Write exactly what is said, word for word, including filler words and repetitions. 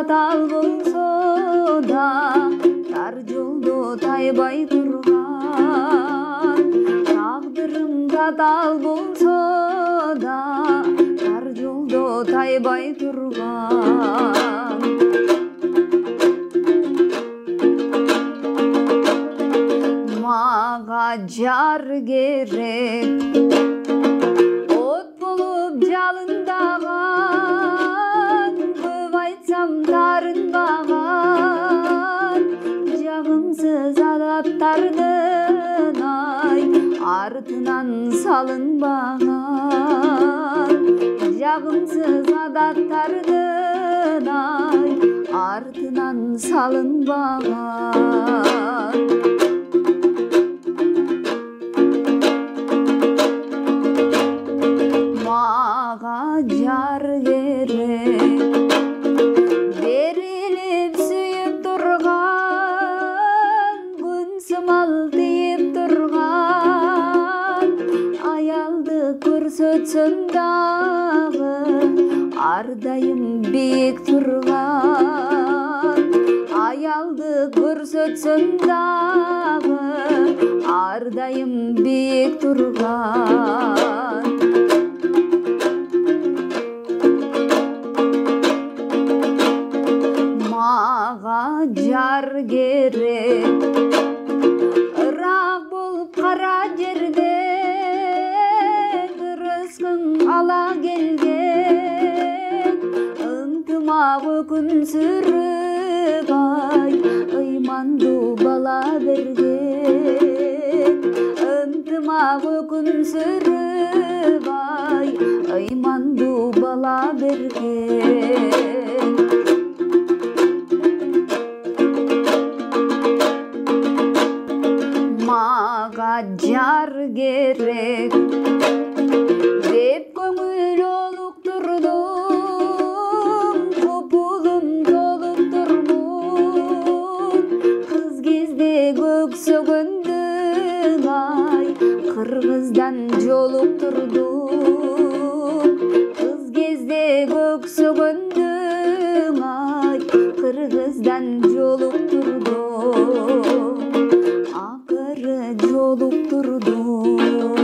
татал болсо да тар жолдо тайбай турган тагдырым татал болсо да тар жолдо тайбай турган мага жар керек от болуп жалындаган көп айтсам тарынбаган жагымсыз адаттардын ай артынан салынбаган жагымсыз адаттардын ай артынан салынбаган мага жар керек берилип сүйүп турган күн сымал тийип турган аялды көрсөтсөм дагы ар дайым бийик турган аялды көрсөтсөм дагы ар дайым бийик турган мага жар керек ырак болуп кара жерде рызкың ала келген ынтымагы күн сүрүп ай ыймандуу бала берген ынтымагы күн сүрүп ай ыймандуу бала берген мага жар керек деп көңүл олуктурдум купулум толуп турмун кыз кезде көксөгөндүң ай кыргыздан жолуктурдум кыз кезде көксөгөндүң ай кыргыздан жолуктурдум акыры жолуктурдум